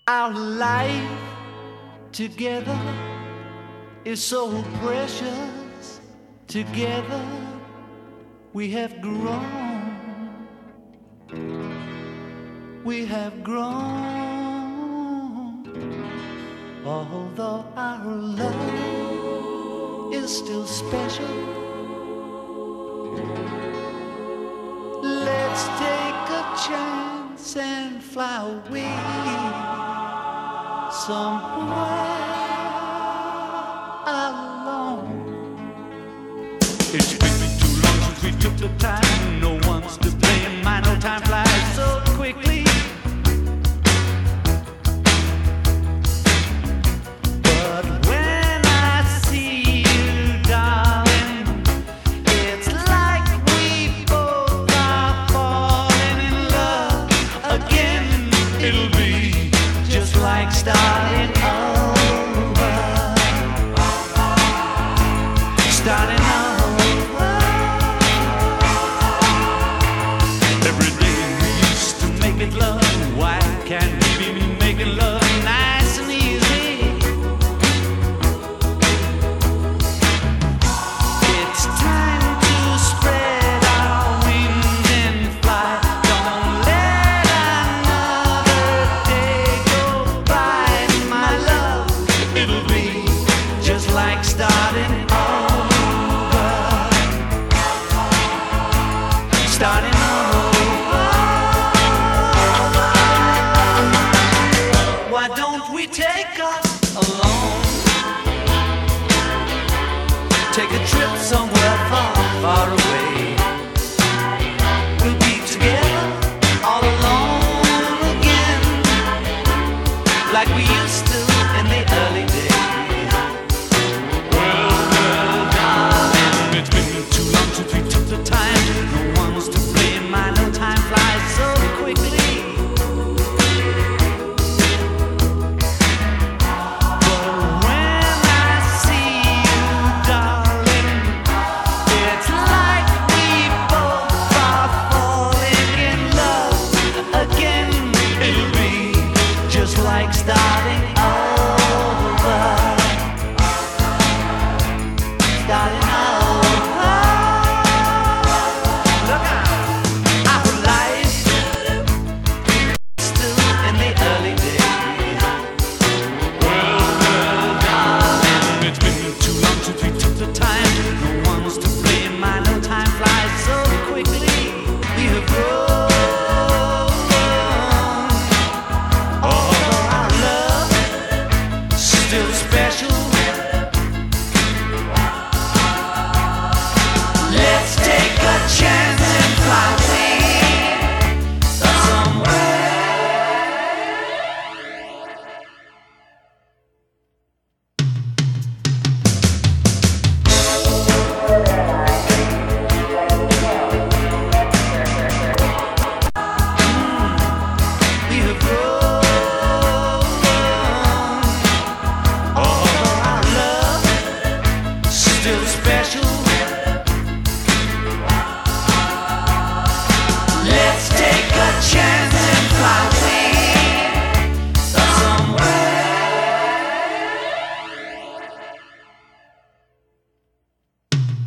Our life together is so precious. Together we have grown. We have grown. Although our love is still special, let's take a chance and fly away somewhere alone. It's been too long since we took the time. No one's to blame. I know time flies so quickly. But when I see you, darling, it's like we both are falling in love again. It'll be just like starting over. Starting over. Every day we used to make it love. Why can't we be making love nice and easy? It's time to spread our wings and fly. Don't let another day go by, my love. It'll be just like starting over. Starting